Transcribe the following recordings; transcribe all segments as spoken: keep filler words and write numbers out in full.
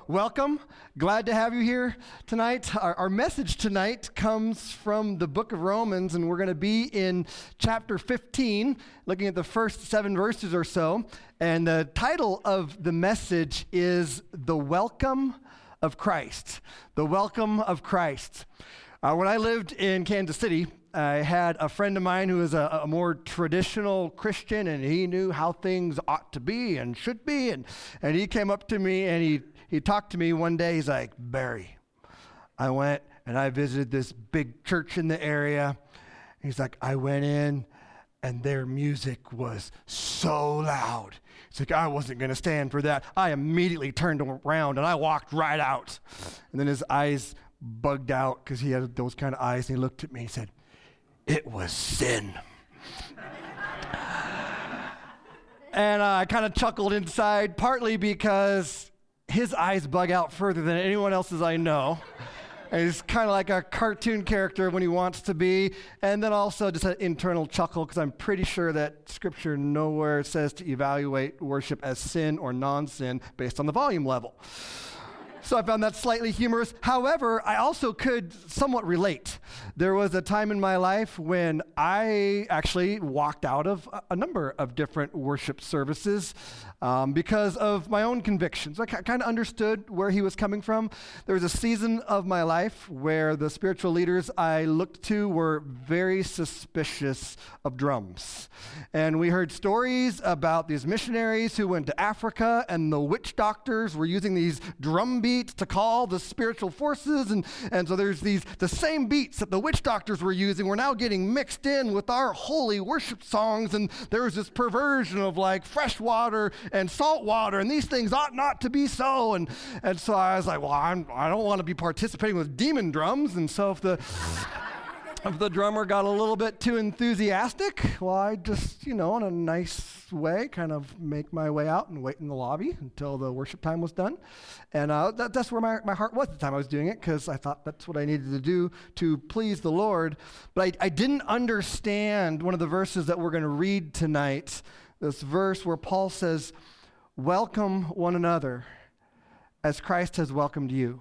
welcome. Glad to have you here tonight. Our, our message tonight comes from the book of Romans, and we're going to be in chapter fifteen, looking at the first seven verses or so. And the title of the message is The Welcome of Christ. The Welcome of Christ. Uh, when I lived in Kansas City, I had a friend of mine who was a, a more traditional Christian, and he knew how things ought to be and should be. And, and he came up to me and he, he talked to me one day. He's like, Barry, I went and I visited this big church in the area. He's like, I went in and their music was so loud. He's like, I wasn't going to stand for that. I immediately turned around and I walked right out. And then his eyes bugged out because he had those kind of eyes. And he looked at me and he said, it was sin. And uh, I kind of chuckled inside, partly because his eyes bug out further than anyone else's I know. And he's kind of like a cartoon character when he wants to be. And then also just an internal chuckle, because I'm pretty sure that Scripture nowhere says to evaluate worship as sin or non-sin based on the volume level. So I found that slightly humorous. However, I also could somewhat relate. There was a time in my life when I actually walked out of a number of different worship services um, because of my own convictions. I kind of understood where he was coming from. There was a season of my life where the spiritual leaders I looked to were very suspicious of drums. And we heard stories about these missionaries who went to Africa, and the witch doctors were using these drum beats to call the spiritual forces, and, and so there's these the same beats that the witch doctors were using were now getting mixed in with our holy worship songs, and there was this perversion of like fresh water and salt water, and these things ought not to be so, and and so I was like, well, I'm, I don't want to be participating with demon drums, and so if the if the drummer got a little bit too enthusiastic, well, I just, you know, in a nice way, kind of make my way out and wait in the lobby until the worship time was done. And uh, that, that's where my, my heart was at the time I was doing it, because I thought that's what I needed to do to please the Lord. But I, I didn't understand one of the verses that we're going to read tonight, this verse where Paul says, welcome one another as Christ has welcomed you.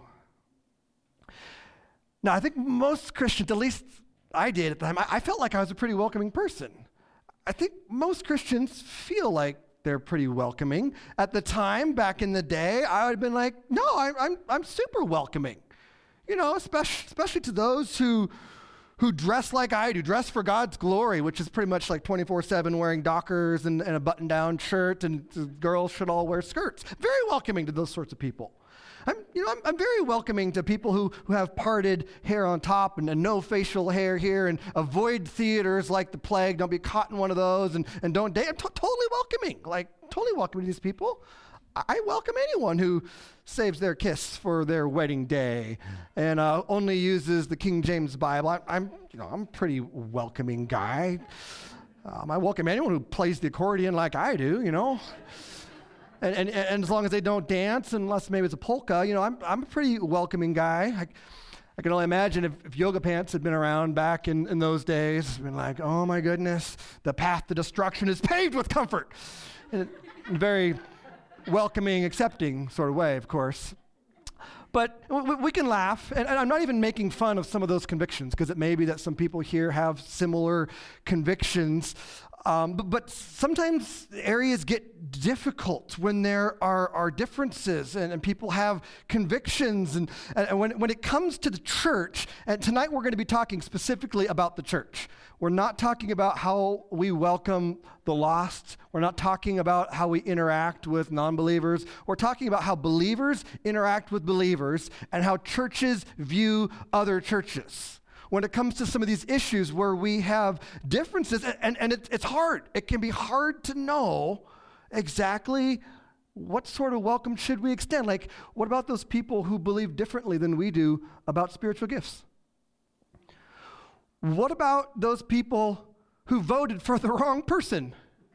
Now, I think most Christians, at least I did at the time, I, I felt like I was a pretty welcoming person. I think most Christians feel like they're pretty welcoming. At the time, back in the day, I would have been like, no, I, I'm I'm super welcoming. You know, especially, especially to those who who dress like I do, dress for God's glory, which is pretty much like twenty-four seven wearing Dockers and, and a button-down shirt, and the girls should all wear skirts. Very welcoming to those sorts of people. I'm, you know, I'm, I'm very welcoming to people who, who have parted hair on top and, and no facial hair here, and avoid theaters like the plague. Don't be caught in one of those, and, and don't date. I'm t- totally welcoming, like totally welcoming to these people. I, I welcome anyone who saves their kiss for their wedding day and uh, only uses the King James Bible. I, I'm, you know, I'm a pretty welcoming guy. Um, I welcome anyone who plays the accordion like I do, you know. And, and and as long as they don't dance, unless maybe it's a polka, you know, I'm I'm a pretty welcoming guy. I, I can only imagine if, if yoga pants had been around back in, in those days, it's been like, oh my goodness, the path to destruction is paved with comfort. In a very welcoming, accepting sort of way, of course. But we, we can laugh, and, and I'm not even making fun of some of those convictions, because it may be that some people here have similar convictions. Um, but, but sometimes areas get difficult when there are, are differences, and, and people have convictions. And, and when, when it comes to the church, and tonight we're going to be talking specifically about the church. We're not talking about how we welcome the lost. We're not talking about how we interact with non-believers. We're talking about how believers interact with believers and how churches view other churches. When it comes to some of these issues where we have differences, and, and, and it, it's hard. It can be hard to know exactly what sort of welcome should we extend. Like, what about those people who believe differently than we do about spiritual gifts? What about those people who voted for the wrong person?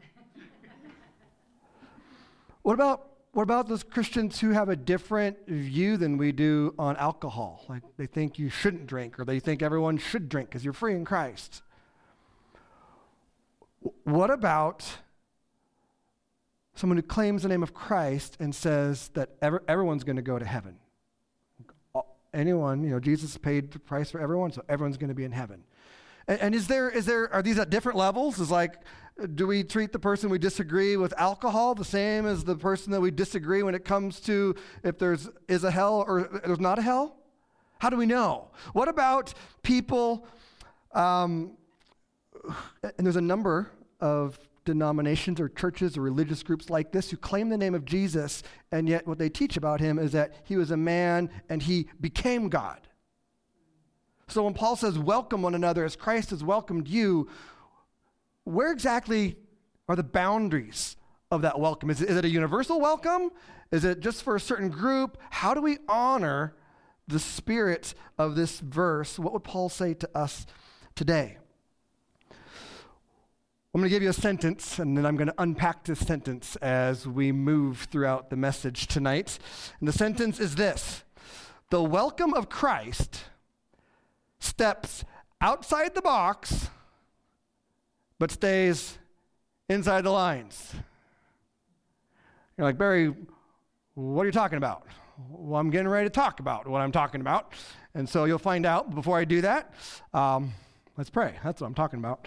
What about What about those Christians who have a different view than we do on alcohol? Like, they think you shouldn't drink, or they think everyone should drink because you're free in Christ. What about someone who claims the name of Christ and says that ever, everyone's going to go to heaven. Anyone, you know, Jesus paid the price for everyone, so everyone's going to be in heaven. And, and is there, is there, are these at different levels? Is like, do we treat the person we disagree with alcohol the same as the person that we disagree when it comes to if there's is a hell or there's not a hell? How do we know? What about people, um, and there's a number of denominations or churches or religious groups like this who claim the name of Jesus, and yet what they teach about him is that he was a man and he became God. So when Paul says, welcome one another as Christ has welcomed you, where exactly are the boundaries of that welcome? Is it, is it a universal welcome? Is it just for a certain group? How do we honor the spirit of this verse? What would Paul say to us today? I'm going to give you a sentence, and then I'm going to unpack this sentence as we move throughout the message tonight. And the sentence is this: the welcome of Christ steps outside the box, but stays inside the lines. You're like, Barry, what are you talking about? Well, I'm getting ready to talk about what I'm talking about. And so you'll find out. Before I do that, um, let's pray. That's what I'm talking about.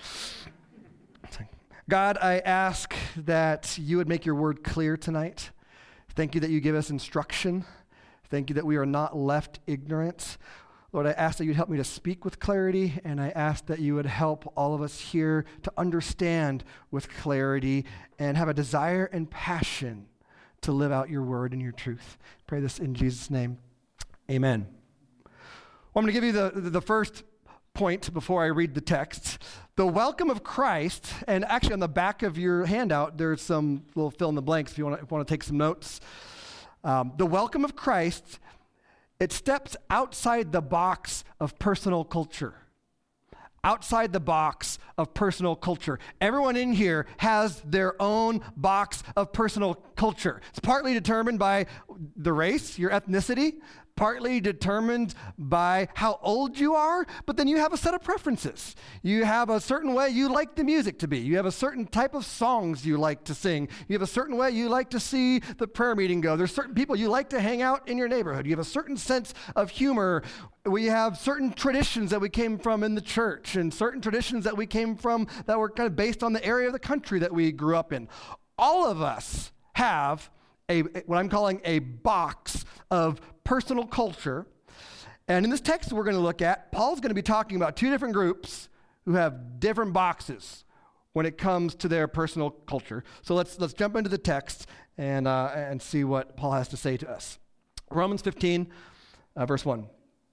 God, I ask that you would make your word clear tonight. Thank you that you give us instruction. Thank you that we are not left ignorant. Lord, I ask that you'd help me to speak with clarity, and I ask that you would help all of us here to understand with clarity and have a desire and passion to live out your word and your truth. Pray this in Jesus' name. Amen. Well, I'm going to give you the, the first point before I read the text. The welcome of Christ, and actually on the back of your handout, there's some little fill in the blanks if you want to, if you want to take some notes. Um, the welcome of Christ, it steps outside the box of personal culture. Outside the box of personal culture. Everyone in here has their own box of personal culture. It's partly determined by the race, your ethnicity, partly determined by how old you are, but then you have a set of preferences. You have a certain way you like the music to be. You have a certain type of songs you like to sing. You have a certain way you like to see the prayer meeting go. There's certain people you like to hang out in your neighborhood. You have a certain sense of humor. We have certain traditions that we came from in the church and certain traditions that we came from that were kind of based on the area of the country that we grew up in. All of us have a what I'm calling a box of personal culture. And in this text we're going to look at, Paul's going to be talking about two different groups who have different boxes when it comes to their personal culture. So let's let's jump into the text and uh, and see what Paul has to say to us. Romans fifteen, uh, verse one.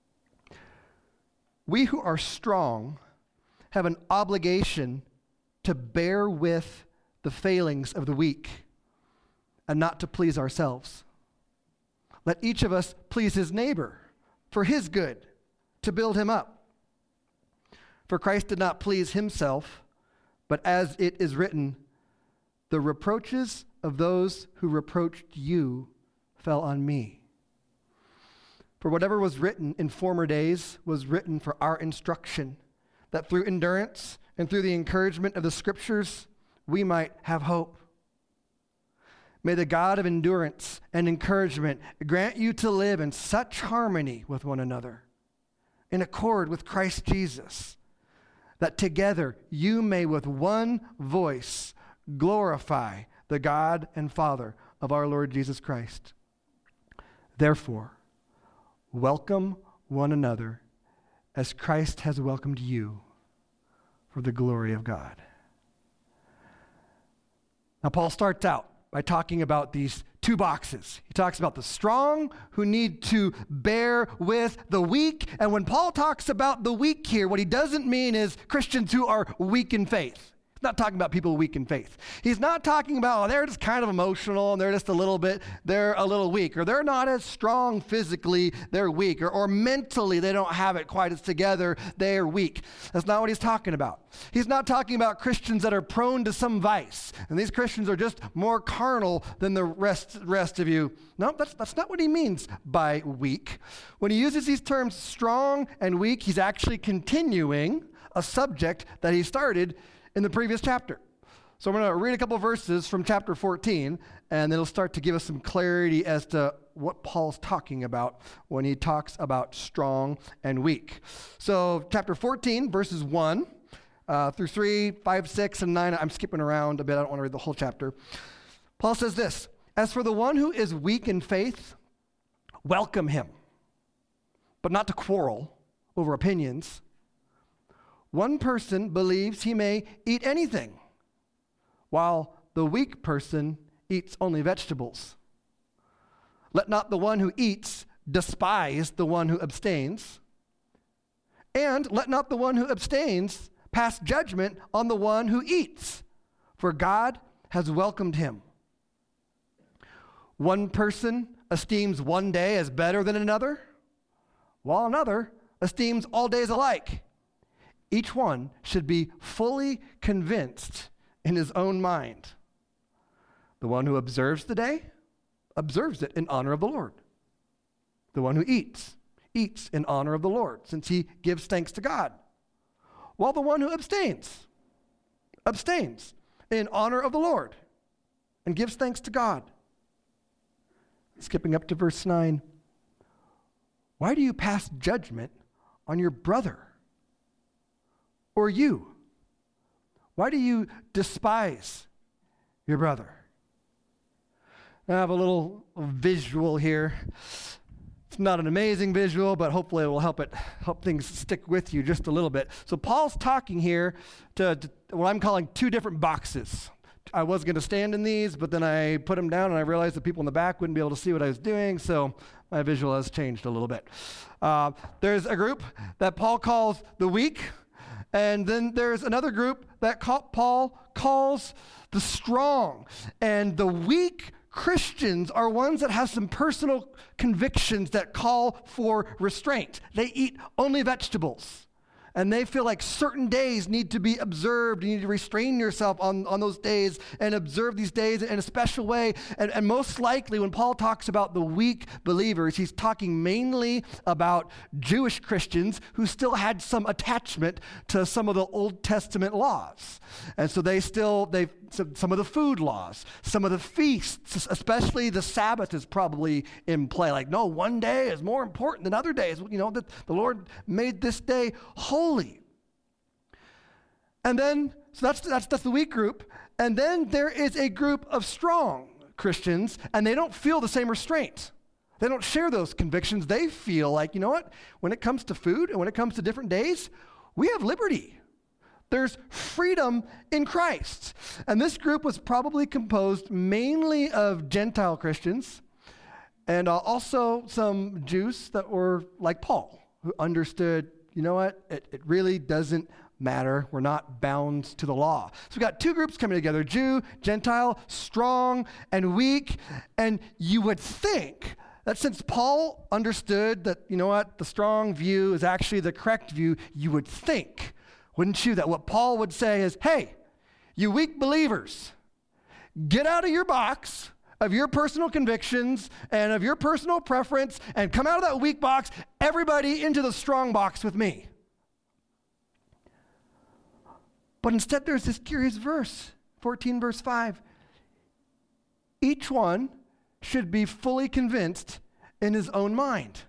We who are strong have an obligation to bear with the failings of the weak and not to please ourselves. Let each of us please his neighbor for his good, to build him up. For Christ did not please himself, but as it is written, the reproaches of those who reproached you fell on me. For whatever was written in former days was written for our instruction, that through endurance and through the encouragement of the scriptures, we might have hope. May the God of endurance and encouragement grant you to live in such harmony with one another, in accord with Christ Jesus, that together you may with one voice glorify the God and Father of our Lord Jesus Christ. Therefore, welcome one another as Christ has welcomed you for the glory of God. Now, Paul starts out by talking about these two boxes. He talks about the strong who need to bear with the weak. And when Paul talks about the weak here, what he doesn't mean is Christians who are weak in faith. He's not talking about people weak in faith. He's not talking about, oh, they're just kind of emotional and they're just a little bit, they're a little weak, or they're not as strong physically, they're weak, or, or mentally they don't have it quite as together, they're weak. That's not what he's talking about. He's not talking about Christians that are prone to some vice, and these Christians are just more carnal than the rest, rest of you. No, that's, that's not what he means by weak. When he uses these terms strong and weak, he's actually continuing a subject that he started in the previous chapter. So I'm going to read a couple of verses from chapter fourteen, and it'll start to give us some clarity as to what Paul's talking about when he talks about strong and weak. So chapter fourteen, verses one uh, through three, five, six, and nine. I'm skipping around a bit. I don't want to read the whole chapter. Paul says this, "As for the one who is weak in faith, welcome him, but not to quarrel over opinions. One person believes he may eat anything, while the weak person eats only vegetables. Let not the one who eats despise the one who abstains, and let not the one who abstains pass judgment on the one who eats, for God has welcomed him. One person esteems one day as better than another, while another esteems all days alike. Each one should be fully convinced in his own mind. The one who observes the day, observes it in honor of the Lord. The one who eats, eats in honor of the Lord, since he gives thanks to God. While the one who abstains, abstains in honor of the Lord and gives thanks to God." Skipping up to verse nine. "Why do you pass judgment on your brother? Or you? Why do you despise your brother?" I have a little visual here. It's not an amazing visual, but hopefully it will help it help things stick with you just a little bit. So Paul's talking here to, to what I'm calling two different boxes. I was going to stand in these, but then I put them down and I realized the people in the back wouldn't be able to see what I was doing, so my visual has changed a little bit. Uh, there's a group that Paul calls the weak, and then there's another group that call, Paul calls the strong. And the weak Christians are ones that have some personal convictions that call for restraint. They eat only vegetables. And they feel like certain days need to be observed. You need to restrain yourself on, on those days and observe these days in a special way. And, and most likely when Paul talks about the weak believers, he's talking mainly about Jewish Christians who still had some attachment to some of the Old Testament laws. And so they still, they some of the food laws, some of the feasts, especially the Sabbath is probably in play. Like, no, one day is more important than other days. You know, that the Lord made this day holy. And then, so that's, that's, that's the weak group. And then there is a group of strong Christians, and they don't feel the same restraint. They don't share those convictions. They feel like, you know what, when it comes to food and when it comes to different days, we have liberty. There's freedom in Christ. And this group was probably composed mainly of Gentile Christians and uh, also some Jews that were like Paul, who understood, you know what, it, it really doesn't matter. We're not bound to the law. So we got two groups coming together, Jew, Gentile, strong and weak. And you would think that since Paul understood that, you know what, the strong view is actually the correct view, you would think, wouldn't you, that what Paul would say is, hey, you weak believers, get out of your box of your personal convictions and of your personal preference and come out of that weak box, everybody into the strong box with me. But instead there's this curious verse, fourteen verse five. Each one should be fully convinced in his own mind.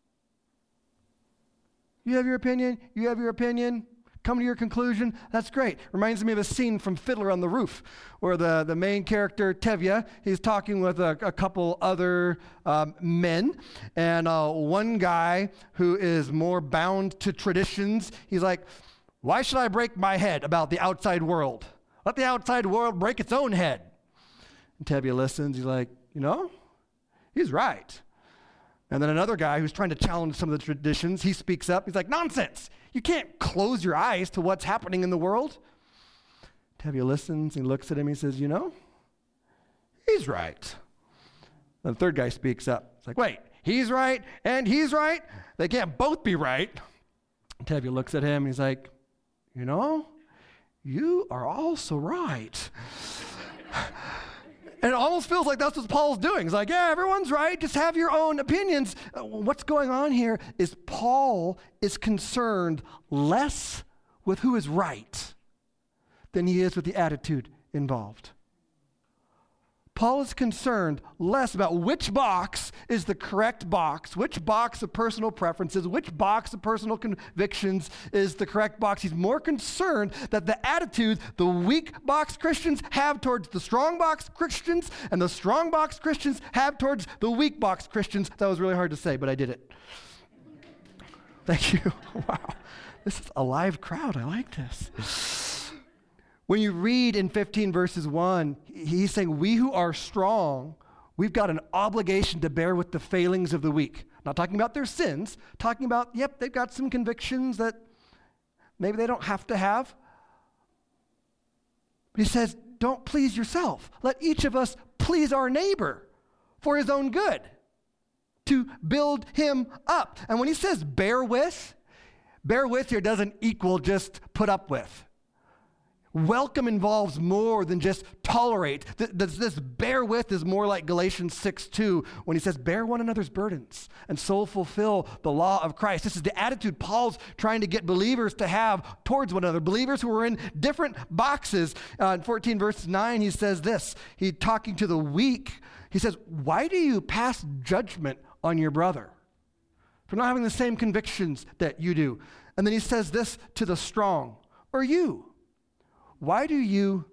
You have your opinion, you have your opinion. Come to your conclusion, that's great. Reminds me of a scene from Fiddler on the Roof where the, the main character, Tevye, he's talking with a, a couple other um, men, and uh, one guy who is more bound to traditions, he's like, why should I break my head about the outside world? Let the outside world break its own head. And Tevye listens, he's like, you know, he's right. And then another guy who's trying to challenge some of the traditions, he speaks up, he's like, nonsense. You can't close your eyes to what's happening in the world. Tevye listens, he looks at him, he says, you know, he's right. And the third guy speaks up. It's like, wait, he's right and he's right? They can't both be right. Tevye looks at him, he's like, you know, you are also right. And it almost feels like that's what Paul's doing. He's like, yeah, everyone's right. Just have your own opinions. Uh, what's going on here is Paul is concerned less with who is right than he is with the attitude involved. Paul is concerned less about which box is the correct box, which box of personal preferences, which box of personal convictions is the correct box. He's more concerned that the attitude the weak box Christians have towards the strong box Christians and the strong box Christians have towards the weak box Christians. That was really hard to say, but I did it. Thank you. Wow. This is a live crowd. I like this. When you read in fifteen verses one, he's saying, we who are strong, we've got an obligation to bear with the failings of the weak. Not talking about their sins, talking about, yep, they've got some convictions that maybe they don't have to have. But he says, don't please yourself. Let each of us please our neighbor for his own good, to build him up. And when he says bear with, bear with here doesn't equal just put up with. Welcome involves more than just tolerate. Th- this, this bear with is more like Galatians six two when he says, bear one another's burdens and so fulfill the law of Christ. This is the attitude Paul's trying to get believers to have towards one another. Believers who are in different boxes. Uh, in fourteen verse nine, he says this. He's talking to the weak. He says, why do you pass judgment on your brother for not having the same convictions that you do? And then he says this to the strong, or you. Why do you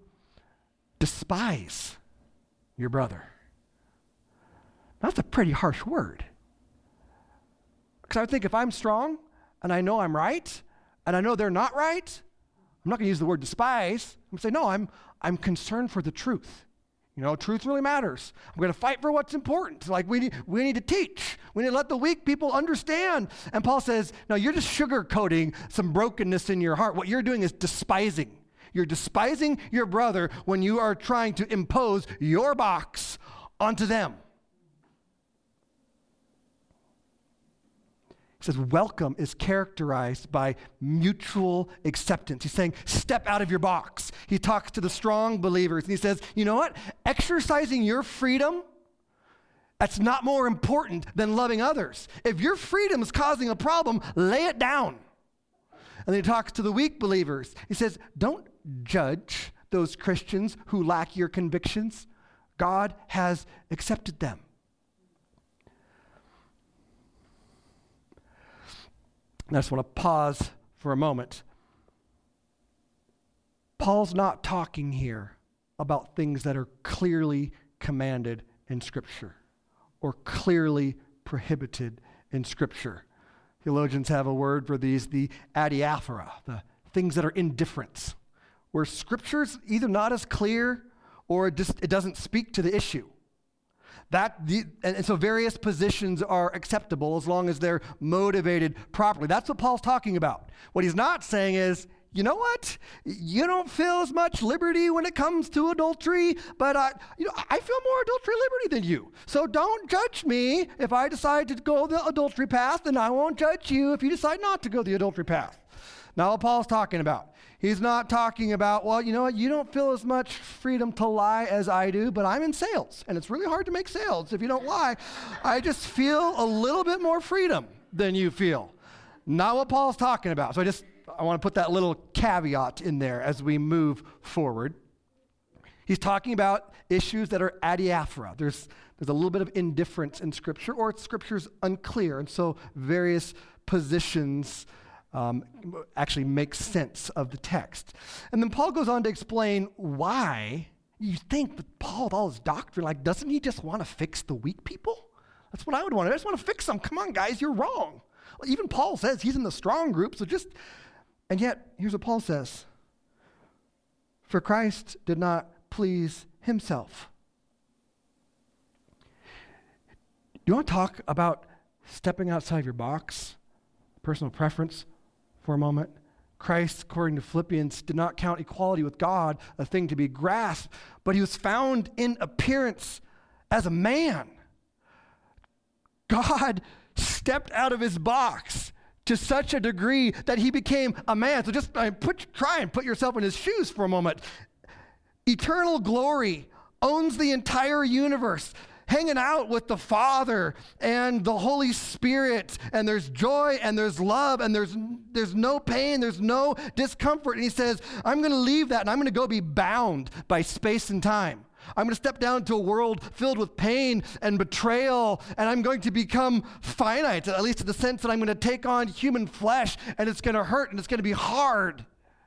despise your brother? That's a pretty harsh word. Because I would think if I'm strong and I know I'm right and I know they're not right, I'm not going to use the word despise. I'm going to say, no, I'm, I'm concerned for the truth. You know, truth really matters. I'm going to fight for what's important. Like we need, we need to teach. We need to let the weak people understand. And Paul says, no, you're just sugarcoating some brokenness in your heart. What you're doing is despising. You're despising your brother when you are trying to impose your box onto them. He says, welcome is characterized by mutual acceptance. He's saying, step out of your box. He talks to the strong believers, and he says, you know what? Exercising your freedom, that's not more important than loving others. If your freedom is causing a problem, lay it down. And then he talks to the weak believers. He says, don't judge those Christians who lack your convictions. God has accepted them. And I just want to pause for a moment. Paul's not talking here about things that are clearly commanded in Scripture or clearly prohibited in Scripture. Theologians have a word for these, the adiaphora, the things that are indifference, where Scripture's either not as clear or it just it doesn't speak to the issue. That the, and, and so various positions are acceptable as long as they're motivated properly. That's what Paul's talking about. What he's not saying is, you know what? You don't feel as much liberty when it comes to adultery, but I, you know, I feel more adultery liberty than you. So don't judge me if I decide to go the adultery path, and I won't judge you if you decide not to go the adultery path. Now, what Paul's talking about, he's not talking about, well, you know what, you don't feel as much freedom to lie as I do, but I'm in sales, and it's really hard to make sales if you don't lie. I just feel a little bit more freedom than you feel. Not what Paul's talking about. So I just, I want to put that little caveat in there as we move forward. He's talking about issues that are adiaphora. There's, there's a little bit of indifference in Scripture, or Scripture's unclear, and so various positions Um, actually makes sense of the text. And then Paul goes on to explain why you think that Paul, with all his doctrine, like, doesn't he just want to fix the weak people? That's what I would want. I just want to fix them. Come on, guys, you're wrong. Well, even Paul says he's in the strong group, so just, and yet, here's what Paul says. For Christ did not please himself. Do you want to talk about stepping outside your box, personal preference, for a moment? Christ, according to Philippians, did not count equality with God a thing to be grasped, but he was found in appearance as a man. God stepped out of his box to such a degree that he became a man. So just I put, try and put yourself in his shoes for a moment. Eternal glory owns the entire universe. hanging out with the Father and the Holy Spirit, and there's joy and there's love and there's there's no pain, there's no discomfort. And he says, I'm going to leave that and I'm going to go be bound by space and time. I'm going to step down into a world filled with pain and betrayal, and I'm going to become finite, at least in the sense that I'm going to take on human flesh, and it's going to hurt and it's going to be hard.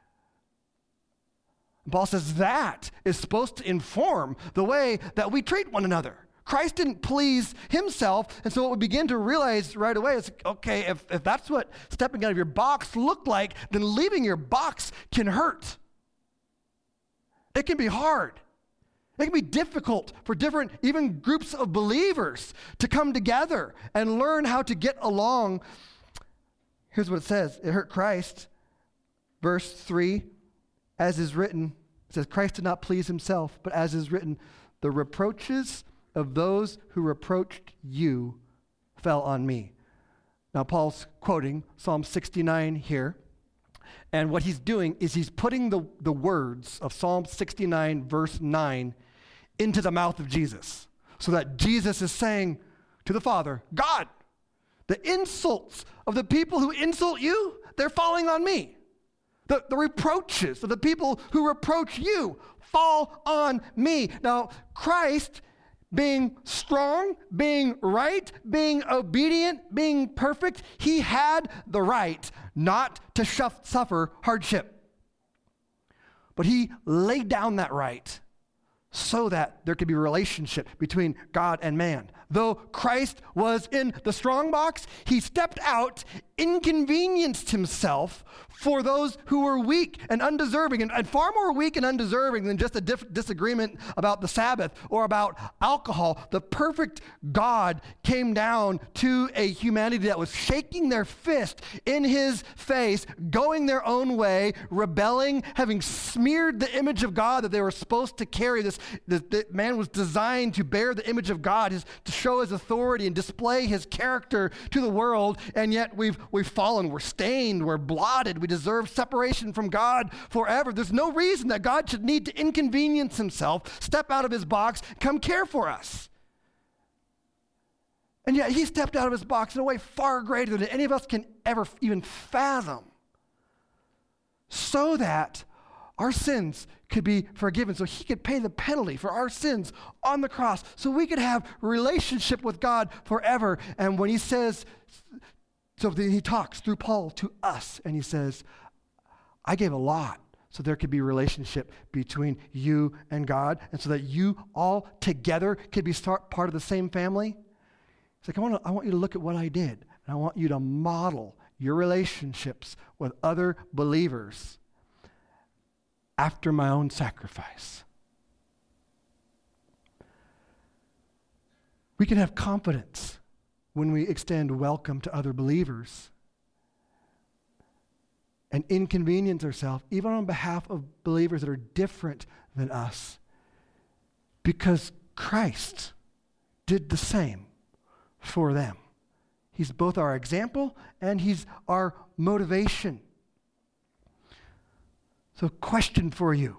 Paul says that is supposed to inform the way that we treat one another. Christ didn't please himself, and so what we begin to realize right away is, okay, if, if that's what stepping out of your box looked like, then leaving your box can hurt. It can be hard. It can be difficult for different, even groups of believers to come together and learn how to get along. Here's what it says. It hurt Christ. Verse three, as is written, it says, Christ did not please himself, but as is written, the reproaches of those who reproached you fell on me. Now, Paul's quoting Psalm sixty-nine here. And what he's doing is he's putting the, the words of Psalm sixty-nine, verse nine, into the mouth of Jesus. So that Jesus is saying to the Father, God, the insults of the people who insult you, they're falling on me. The, the reproaches of the people who reproach you fall on me. Now, Christ, being strong, being right, being obedient, being perfect, he had the right not to shuff, suffer hardship. But he laid down that right so that there could be a relationship between God and man. Though Christ was in the strong box, he stepped out, inconvenienced himself for those who were weak and undeserving, and, and far more weak and undeserving than just a diff- disagreement about the Sabbath or about alcohol. The perfect God came down to a humanity that was shaking their fist in his face, going their own way, rebelling, having smeared the image of God that they were supposed to carry. This, this, this man was designed to bear the image of God, his, to show his authority and display his character to the world, and yet we've we've fallen, we're stained, we're blotted, we deserve separation from God forever. There's no reason that God should need to inconvenience himself, step out of his box, come care for us. And yet he stepped out of his box in a way far greater than any of us can ever even fathom, so that our sins could be forgiven, so he could pay the penalty for our sins on the cross, so we could have a relationship with God forever. And when he says, so he talks through Paul to us, and he says, I gave a lot so there could be a relationship between you and God, and so that you all together could be start part of the same family. He's like, I want, to, I want you to look at what I did, and I want you to model your relationships with other believers after my own sacrifice. We can have confidence when we extend welcome to other believers and inconvenience ourselves, even on behalf of believers that are different than us, because Christ did the same for them. He's both our example and he's our motivation. So, question for you.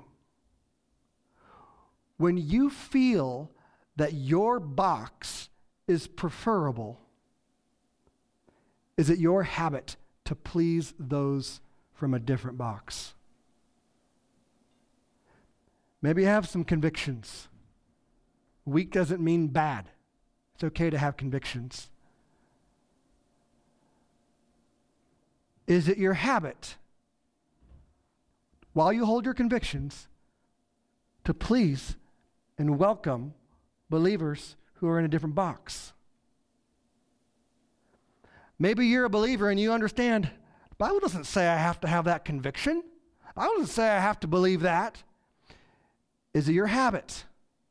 When you feel that your box is preferable, is it your habit to please those from a different box? Maybe you have some convictions. Weak doesn't mean bad. It's okay to have convictions. Is it your habit, while you hold your convictions, to please and welcome believers who are in a different box? Maybe you're a believer and you understand, the Bible doesn't say I have to have that conviction. The Bible doesn't say I have to believe that. Is it your habit,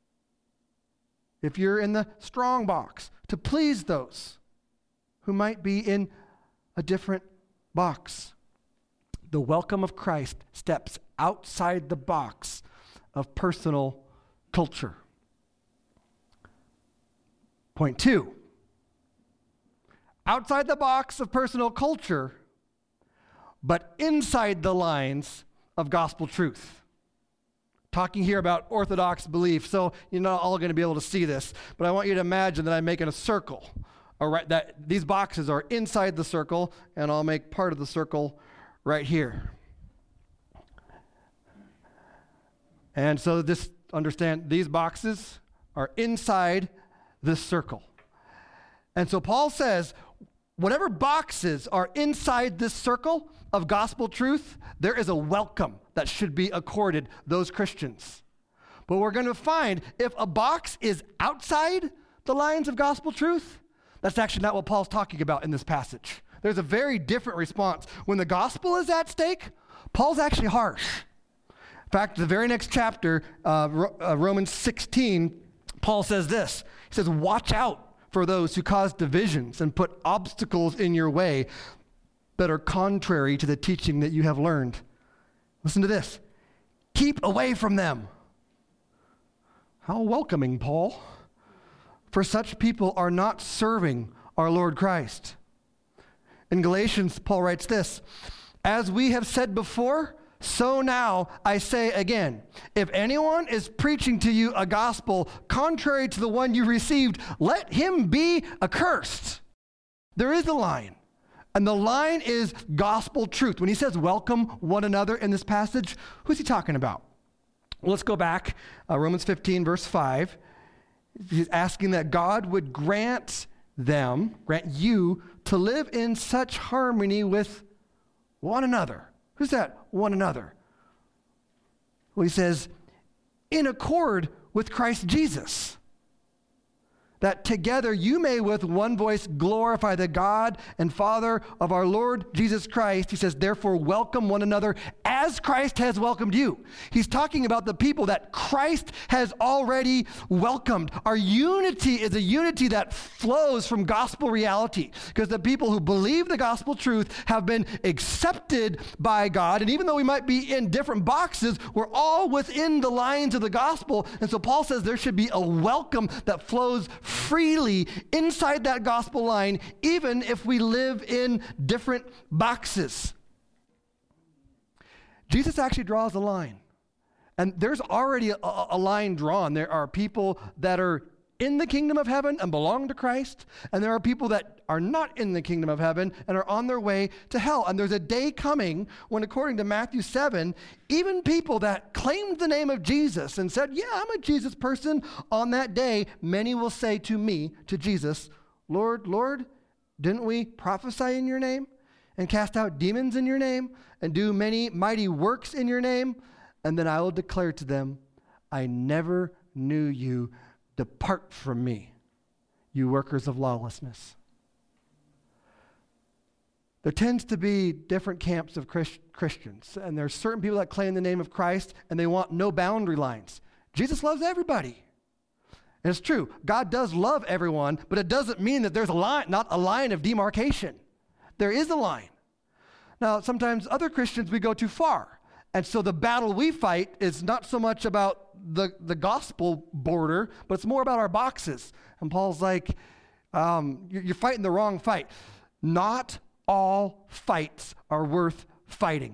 if you're in the strong box, to please those who might be in a different box? The welcome of Christ steps outside the box of personal culture. Point two. Outside the box of personal culture, but inside the lines of gospel truth. talking here about Orthodox belief, so you're not all going to be able to see this, but I want you to imagine that I'm making a circle. All right, that these boxes are inside the circle, and I'll make part of the circle right here. And so this, understand, these boxes are inside this circle. And so Paul says, whatever boxes are inside this circle of gospel truth, there is a welcome that should be accorded those Christians. But we're going to find if a box is outside the lines of gospel truth, that's actually not what Paul's talking about in this passage. There's a very different response. When the gospel is at stake, Paul's actually harsh. In fact, the very next chapter, uh, Ro- uh, Romans sixteen, Paul says this. He says, watch out for those who cause divisions and put obstacles in your way that are contrary to the teaching that you have learned. Listen to this. Keep away from them. How welcoming, Paul. For such people are not serving our Lord Christ. In Galatians, Paul writes this, as we have said before, so now I say again, if anyone is preaching to you a gospel contrary to the one you received, let him be accursed. There is a line, and the line is gospel truth. When he says welcome one another in this passage, who's he talking about? Well, let's go back, uh, Romans fifteen, verse five. He's asking that God would grant them, grant you, to live in such harmony with one another. Who's that one another? Well, he says, in accord with Christ Jesus, that together you may with one voice glorify the God and Father of our Lord Jesus Christ. He says, therefore welcome one another as Christ has welcomed you. He's talking about the people that Christ has already welcomed. Our unity is a unity that flows from gospel reality, because the people who believe the gospel truth have been accepted by God. And even though we might be in different boxes, we're all within the lines of the gospel. And so Paul says there should be a welcome that flows freely inside that gospel line, even if we live in different boxes. Jesus actually draws a line. And there's already a, a line drawn. There are people that are in the kingdom of heaven and belong to Christ, and there are people that are not in the kingdom of heaven and are on their way to hell. And there's a day coming when, according to Matthew seven, even people that claimed the name of Jesus and said, yeah, I'm a Jesus person, on that day, many will say to me, to Jesus, Lord, Lord, didn't we prophesy in your name and cast out demons in your name and do many mighty works in your name? And then I will declare to them, I never knew you. Depart from me, you workers of lawlessness. There tends to be different camps of Christ- Christians, and there are certain people that claim the name of Christ, and they want no boundary lines. Jesus loves everybody. And it's true, God does love everyone, but it doesn't mean that there's a line, not a line of demarcation. There is a line. Now, sometimes other Christians, we go too far. And so the battle we fight is not so much about the, the gospel border, but it's more about our boxes. And Paul's like, um, you're, you're fighting the wrong fight. Not all fights are worth fighting.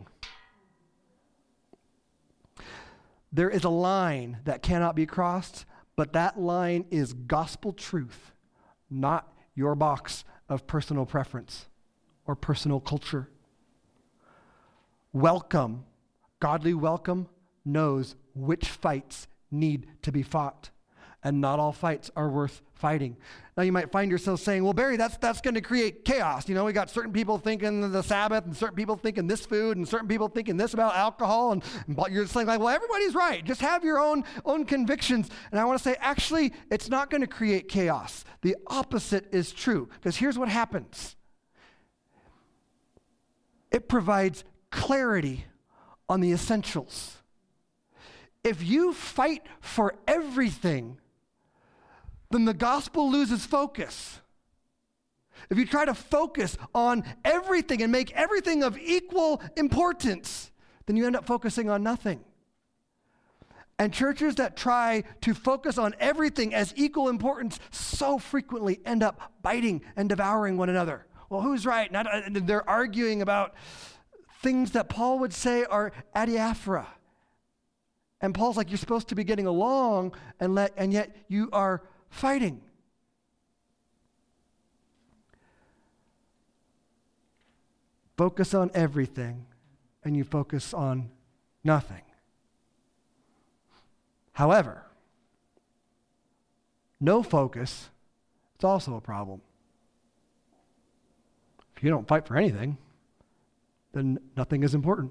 There is a line that cannot be crossed, but that line is gospel truth, not your box of personal preference or personal culture. Welcome. Godly welcome knows which fights need to be fought, and not all fights are worth fighting. Now you might find yourself saying, well, Barry, that's that's going to create chaos. You know, we got certain people thinking the Sabbath, and certain people thinking this food, and certain people thinking this about alcohol, and, and you're just like, well, everybody's right. Just have your own, own convictions. And I want to say, actually, it's not going to create chaos. The opposite is true, because here's what happens. It provides clarity on the essentials. If you fight for everything, then the gospel loses focus. If you try to focus on everything and make everything of equal importance, then you end up focusing on nothing. And churches that try to focus on everything as equal importance so frequently end up biting and devouring one another. Well, who's right? And they're arguing about things that Paul would say are adiaphora. And Paul's like, you're supposed to be getting along, and let, and yet you are fighting. Focus on everything, and you focus on nothing. However, no focus is also a problem. If you don't fight for anything, then nothing is important.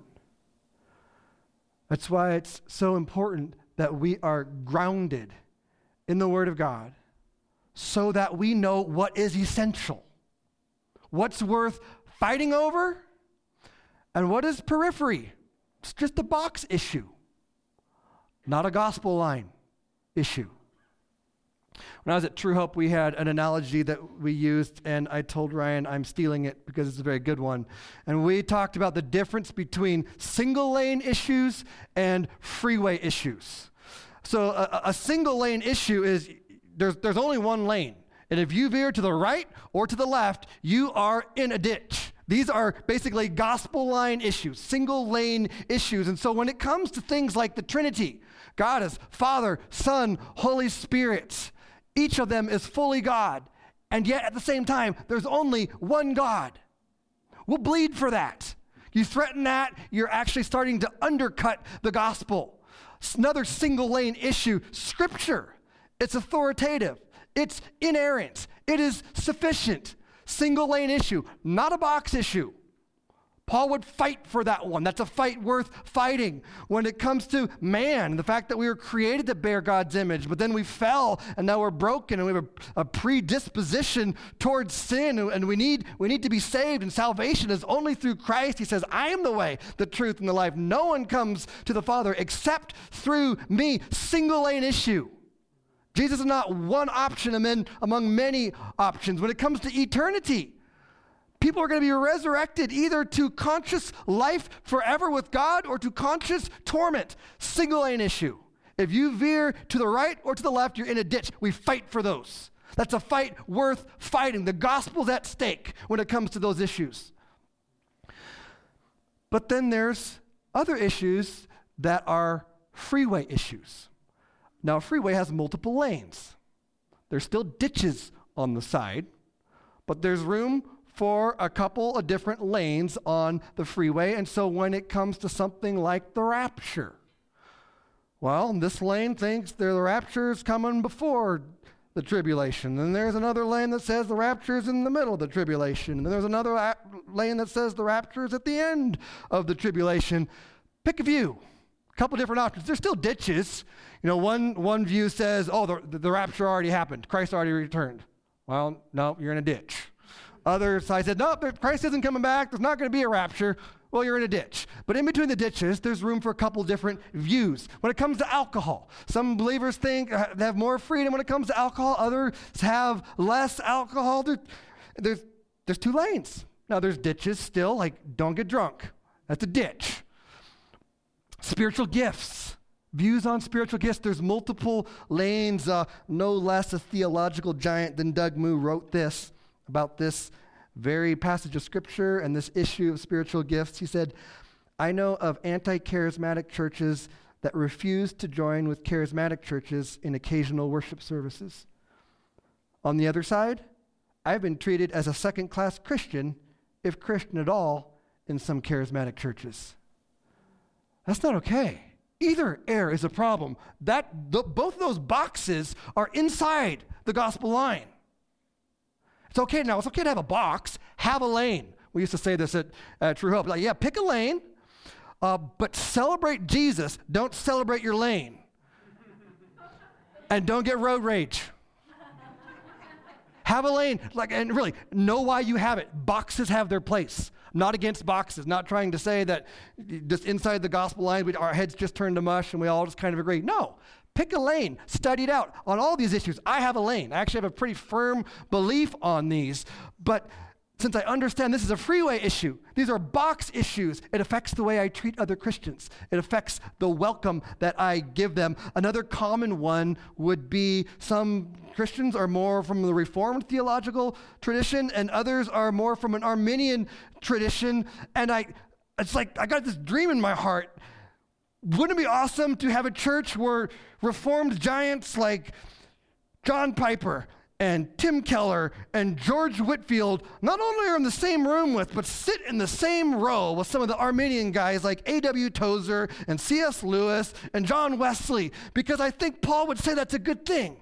That's why it's so important that we are grounded in the Word of God so that we know what is essential, what's worth fighting over, and what is periphery. It's just a box issue, not a gospel line issue. When I was at True Hope, we had an analogy that we used, and I told Ryan I'm stealing it because it's a very good one. And we talked about the difference between single lane issues and freeway issues. So a, a single lane issue is there's, there's only one lane. And if you veer to the right or to the left, you are in a ditch. These are basically gospel line issues, single lane issues. And so when it comes to things like the Trinity, God is Father, Son, Holy Spirit, each of them is fully God, and yet at the same time, there's only one God. We'll bleed for that. You threaten that, you're actually starting to undercut the gospel. It's another single lane issue, Scripture. It's authoritative. It's inerrant. It is sufficient. Single lane issue, not a box issue. Paul would fight for that one. That's a fight worth fighting. When it comes to man, the fact that we were created to bear God's image, but then we fell and now we're broken and we have a, a predisposition towards sin, and we need, we need to be saved, and salvation is only through Christ. He says, I am the way, the truth, and the life. No one comes to the Father except through me. Single lane issue. Jesus is not one option among, among many options. When it comes to eternity, people are going to be resurrected either to conscious life forever with God or to conscious torment. Single lane issue. If you veer to the right or to the left, you're in a ditch. We fight for those. That's a fight worth fighting. The gospel's at stake when it comes to those issues. But then there's other issues that are freeway issues. Now, a freeway has multiple lanes. There's still ditches on the side, but there's room for a couple of different lanes on the freeway. And so when it comes to something like the rapture, well, this lane thinks the rapture is coming before the tribulation. And there's another lane that says the rapture is in the middle of the tribulation. And there's another la- lane that says the rapture is at the end of the tribulation. Pick a view. A couple different options. There's still ditches. You know, one, one view says, oh, the, the rapture already happened. Christ already returned. Well, no, you're in a ditch. Other side said, no, Christ isn't coming back. There's not going to be a rapture. Well, you're in a ditch. But in between the ditches, there's room for a couple different views. When it comes to alcohol, some believers think uh, they have more freedom when it comes to alcohol. Others have less alcohol. There, there's, there's two lanes. Now, there's ditches still, like don't get drunk. That's a ditch. Spiritual gifts. Views on spiritual gifts. There's multiple lanes. Uh, no less a theological giant than Doug Moo wrote this about this very passage of Scripture and this issue of spiritual gifts. He said, I know of anti-charismatic churches that refuse to join with charismatic churches in occasional worship services. On the other side, I've been treated as a second-class Christian, if Christian at all, in some charismatic churches. That's not okay. Either error is a problem. That the, both of those boxes are inside the gospel line. It's okay now. It's okay to have a box. Have a lane. We used to say this at uh, True Hope. Like, yeah, pick a lane, uh, but celebrate Jesus. Don't celebrate your lane. And don't get road rage. Have a lane, like, and really know why you have it. Boxes have their place. Not against boxes, not trying to say that just inside the gospel line, we, our heads just turn to mush and we all just kind of agree. No, pick a lane, study it out. On all these issues, I have a lane. I actually have a pretty firm belief on these. But since I understand this is a freeway issue, these are box issues, it affects the way I treat other Christians. It affects the welcome that I give them. Another common one would be some Christians are more from the Reformed theological tradition and others are more from an Arminian tradition. And I, it's like I got this dream in my heart. Wouldn't it be awesome to have a church where Reformed giants like John Piper and Tim Keller and George Whitefield not only are in the same room with, but sit in the same row with some of the Arminian guys like A W Tozer and C S Lewis and John Wesley, because I think Paul would say that's a good thing.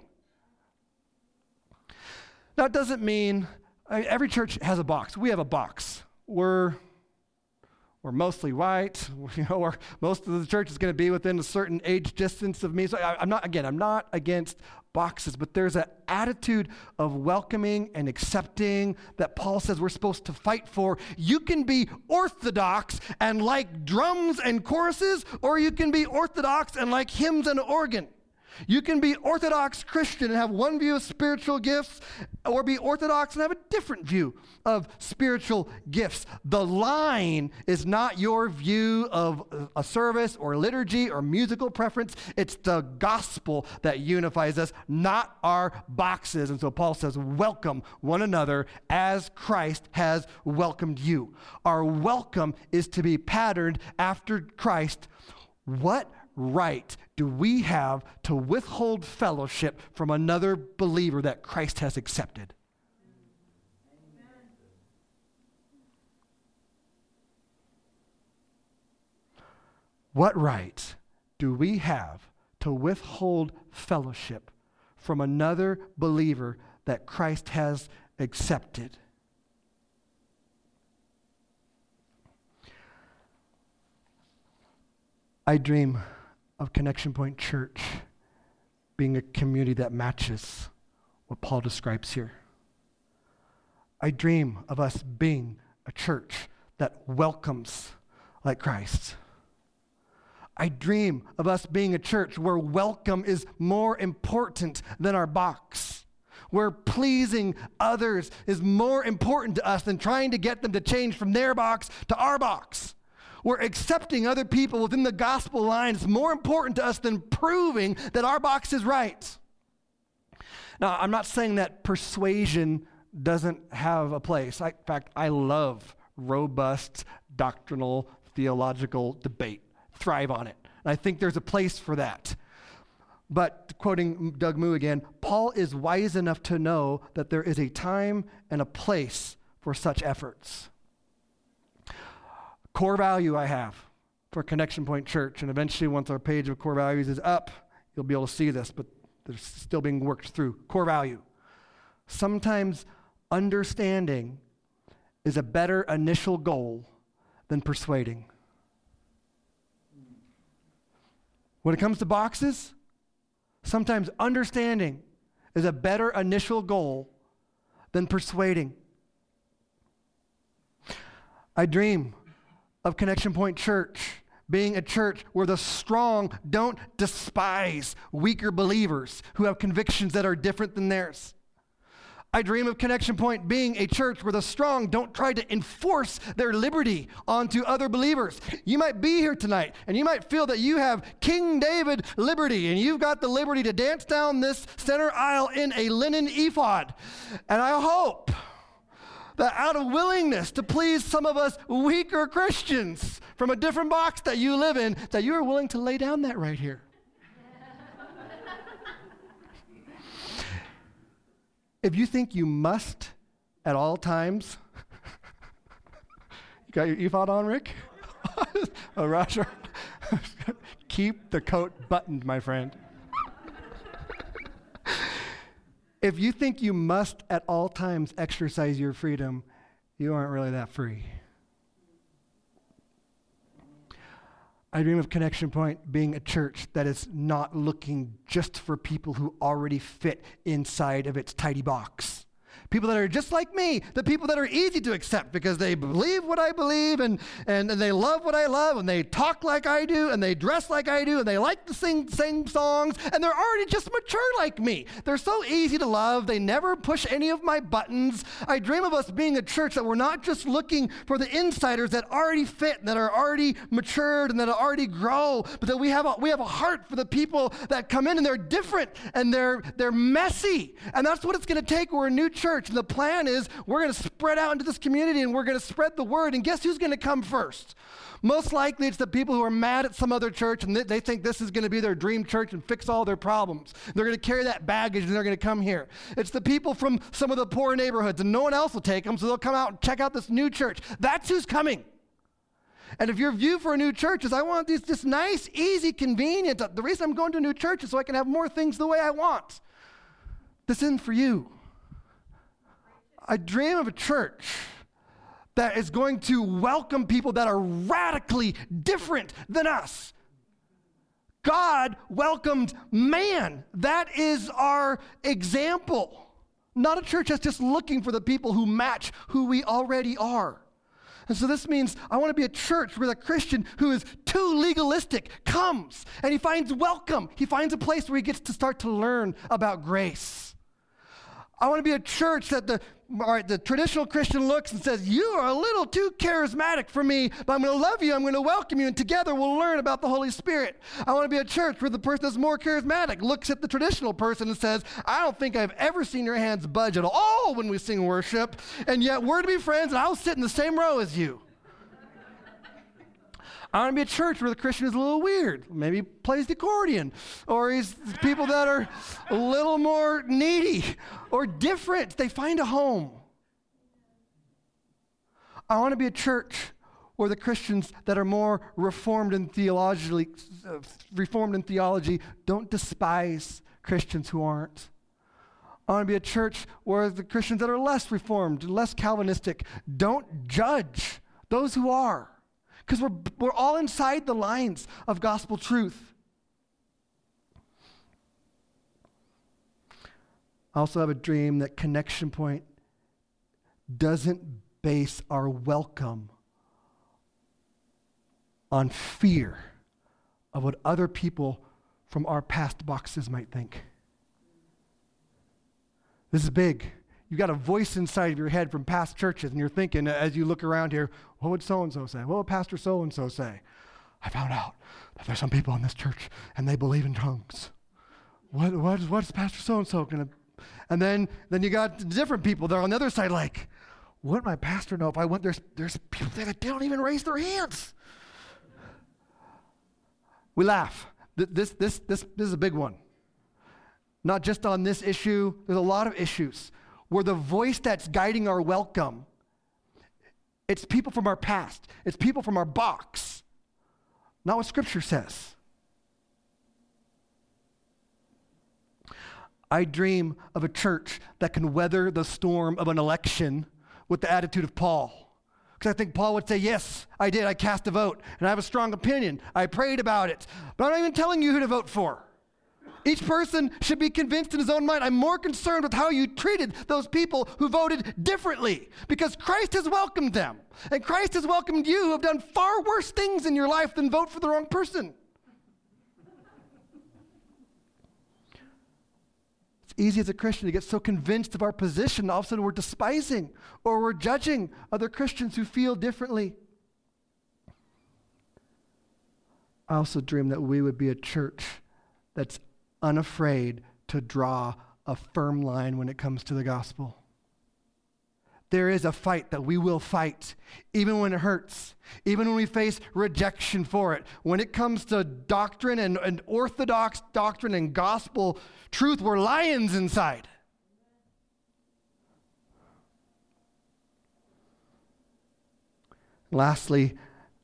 Now, it doesn't mean, I mean, every church has a box. We have a box. We're We're mostly white. You know, we're, most of the church is going to be within a certain age distance of me. So I, I'm not, again, I'm not against boxes, but there's an attitude of welcoming and accepting that Paul says we're supposed to fight for. You can be orthodox and like drums and choruses, or you can be orthodox and like hymns and organ. You can be Orthodox Christian and have one view of spiritual gifts, or be Orthodox and have a different view of spiritual gifts. The line is not your view of a service or liturgy or musical preference. It's the gospel that unifies us, not our boxes. And so Paul says, welcome one another as Christ has welcomed you. Our welcome is to be patterned after Christ. What right do we have to withhold fellowship from another believer that Christ has accepted? Amen. What right do we have to withhold fellowship from another believer that Christ has accepted? I dream of Connection Point Church being a community that matches what Paul describes here. I dream of us being a church that welcomes like Christ. I dream of us being a church where welcome is more important than our box, where pleasing others is more important to us than trying to get them to change from their box to our box. We're accepting other people within the gospel line is more important to us than proving that our box is right. Now, I'm not saying that persuasion doesn't have a place. I, in fact, I love robust doctrinal theological debate. Thrive on it. And I think there's a place for that. But quoting Doug Moo again, Paul is wise enough to know that there is a time and a place for such efforts. Core value I have for Connection Point Church, and eventually once our page of core values is up, you'll be able to see this, but they're still being worked through. Core value. Sometimes understanding is a better initial goal than persuading. When it comes to boxes, sometimes understanding is a better initial goal than persuading. I dream of Connection Point Church being a church where the strong don't despise weaker believers who have convictions that are different than theirs. I dream of Connection Point being a church where the strong don't try to enforce their liberty onto other believers. You might be here tonight and you might feel that you have King David liberty and you've got the liberty to dance down this center aisle in a linen ephod. And I hope that out of willingness to please some of us weaker Christians from a different box that you live in, that you are willing to lay down that right here. If you think you must at all times, you got your ephod on, Rick? Oh, Roger. Keep the coat buttoned, my friend. If you think you must at all times exercise your freedom, you aren't really that free. I dream of Connection Point being a church that is not looking just for people who already fit inside of its tidy box. People that are just like me, the people that are easy to accept because they believe what I believe and, and, and they love what I love and they talk like I do and they dress like I do and they like to sing sing songs and they're already just mature like me. They're so easy to love. They never push any of my buttons. I dream of us being a church that we're not just looking for the insiders that already fit, that are already matured and that already grow, but that we have a, we have a heart for the people that come in and they're different and they're, they're messy. And that's what it's going to take. We're a new church. church. And the plan is we're going to spread out into this community and we're going to spread the word. And guess who's going to come first? Most likely it's the people who are mad at some other church and they, they think this is going to be their dream church and fix all their problems. They're going to carry that baggage and they're going to come here. It's the people from some of the poor neighborhoods and no one else will take them, so they'll come out and check out this new church. That's who's coming. And if your view for a new church is, I want these just nice, easy, convenient, the reason I'm going to a new church is so I can have more things the way I want. This isn't for you. I dream of a church that is going to welcome people that are radically different than us. God welcomed man. That is our example. Not a church that's just looking for the people who match who we already are. And so this means I want to be a church where the Christian who is too legalistic comes and he finds welcome. He finds a place where he gets to start to learn about grace. I want to be a church that the, all right, the traditional Christian looks and says, you are a little too charismatic for me, but I'm going to love you, I'm going to welcome you, and together we'll learn about the Holy Spirit. I want to be a church where the person that's more charismatic looks at the traditional person and says, I don't think I've ever seen your hands budge at all when we sing worship, and yet we're to be friends and I'll sit in the same row as you. I want to be a church where the Christian is a little weird. Maybe plays the accordion. Or he's people that are a little more needy or different. They find a home. I want to be a church where the Christians that are more reformed in theologically, uh, reformed in theology don't despise Christians who aren't. I want to be a church where the Christians that are less reformed, less Calvinistic, don't judge those who are. Because we're, we're all inside the lines of gospel truth. I also have a dream that Connection Point doesn't base our welcome on fear of what other people from our past boxes might think. This is big. You've got a voice inside of your head from past churches, and you're thinking as you look around here, what would so-and-so say? What would Pastor so-and-so say? I found out that there's some people in this church, and they believe in tongues. What, what, is, what is Pastor so-and-so going to... And then, then you got different people that are on the other side like, wouldn't my pastor know if I went, there's, there's people there that don't even raise their hands. We laugh. This, this, this, this is a big one. Not just on this issue, there's a lot of issues where the voice that's guiding our welcome, it's people from our past. It's people from our box. Not what Scripture says. I dream of a church that can weather the storm of an election with the attitude of Paul. Because I think Paul would say, yes, I did. I cast a vote, and I have a strong opinion. I prayed about it. But I'm not even telling you who to vote for. Each person should be convinced in his own mind. I'm more concerned with how you treated those people who voted differently, because Christ has welcomed them. And Christ has welcomed you who have done far worse things in your life than vote for the wrong person. It's easy as a Christian to get so convinced of our position, all of a sudden we're despising or we're judging other Christians who feel differently. I also dream that we would be a church that's unafraid to draw a firm line when it comes to the gospel. There is a fight that we will fight, even when it hurts, even when we face rejection for it. When it comes to doctrine and, and orthodox doctrine and gospel truth, we're lions inside. Lastly,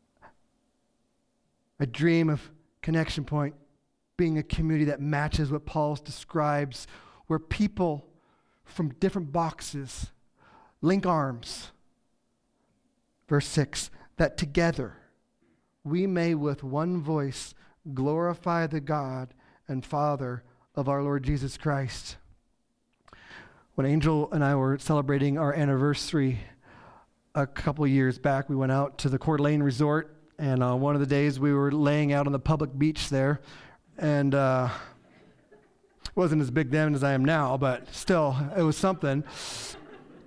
I dream of Connection Point being a community that matches what Paul describes, where people from different boxes link arms. Verse six, that together we may with one voice glorify the God and Father of our Lord Jesus Christ. When Angel and I were celebrating our anniversary a couple years back, we went out to the Coeur d'Alene Resort, and uh, one of the days we were laying out on the public beach there. And uh, wasn't as big then as I am now, but still, it was something.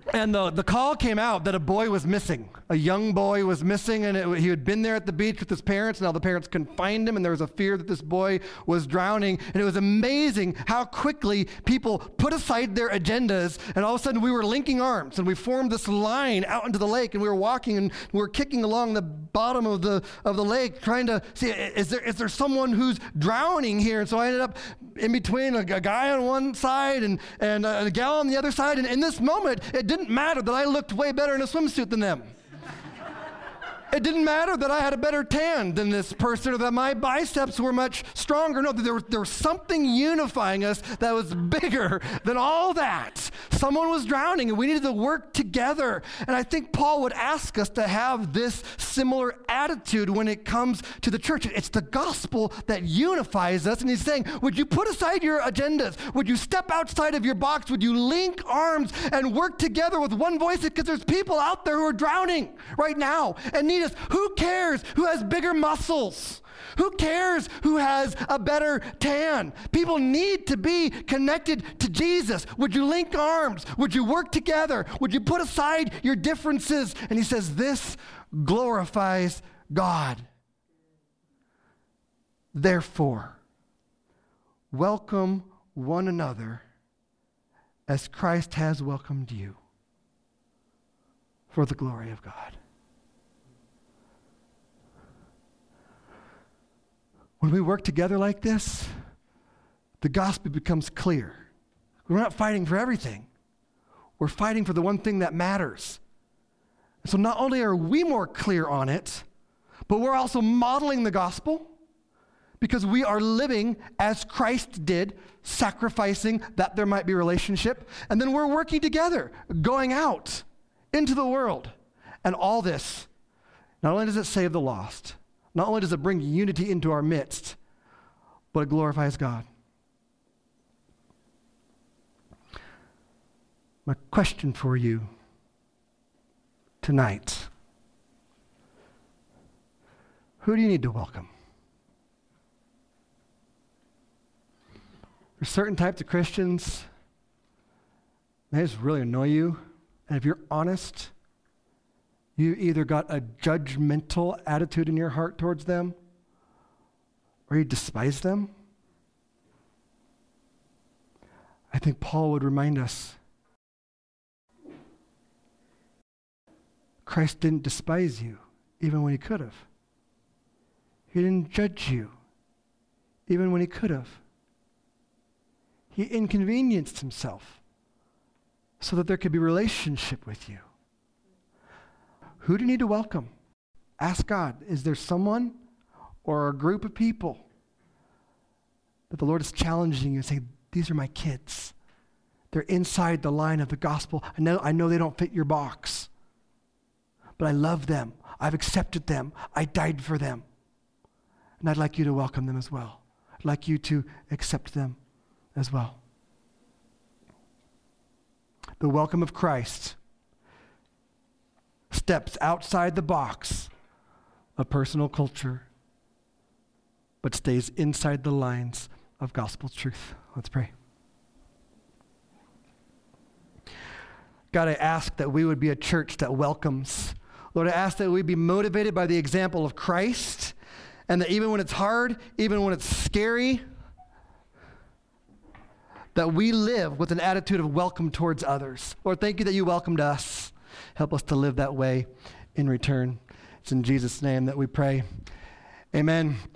And the, the call came out that a boy was missing. A young boy was missing, and it, he had been there at the beach with his parents. Now the parents couldn't find him, and there was a fear that this boy was drowning. And it was amazing how quickly people put aside their agendas, and all of a sudden we were linking arms, and we formed this line out into the lake, and we were walking, and we were kicking along the bottom of the of the lake, trying to see, is there is there someone who's drowning here? And so I ended up in between a, a guy on one side and, and a, a gal on the other side, and in this moment, it didn't matter that I looked way better in a swimsuit than them. It didn't matter that I had a better tan than this person or that my biceps were much stronger. No, there was, there was something unifying us that was bigger than all that. Someone was drowning and we needed to work together. And I think Paul would ask us to have this similar attitude when it comes to the church. It's the gospel that unifies us. And he's saying, would you put aside your agendas? Would you step outside of your box? Would you link arms and work together with one voice? Because there's people out there who are drowning right now and need us. Who cares who has bigger muscles? Who cares who has a better tan? People need to be connected to Jesus. Would you link arms? Would you work together? Would you put aside your differences? And he says, this glorifies God. Therefore, welcome one another as Christ has welcomed you for the glory of God. When we work together like this, the gospel becomes clear. We're not fighting for everything. We're fighting for the one thing that matters. And so not only are we more clear on it, but we're also modeling the gospel because we are living as Christ did, sacrificing that there might be relationship. And then we're working together, going out into the world. And all this, not only does it save the lost, not only does it bring unity into our midst, but it glorifies God. My question for you tonight, who do you need to welcome? There's certain types of Christians, they just really annoy you. And if you're honest, you either got a judgmental attitude in your heart towards them, or you despise them. I think Paul would remind us, Christ didn't despise you, even when he could have. He didn't judge you, even when he could have. He inconvenienced himself so that there could be relationship with you. Who do you need to welcome? Ask God, is there someone or a group of people that the Lord is challenging you and saying, these are my kids. They're inside the line of the gospel. I know, I know they don't fit your box, but I love them. I've accepted them. I died for them. And I'd like you to welcome them as well. I'd like you to accept them as well. The welcome of Christ steps outside the box of personal culture, but stays inside the lines of gospel truth. Let's pray. God, I ask that we would be a church that welcomes. Lord, I ask that we be motivated by the example of Christ, and that even when it's hard, even when it's scary, that we live with an attitude of welcome towards others. Lord, thank you that you welcomed us. Help us to live that way in return. It's in Jesus' name that we pray. Amen.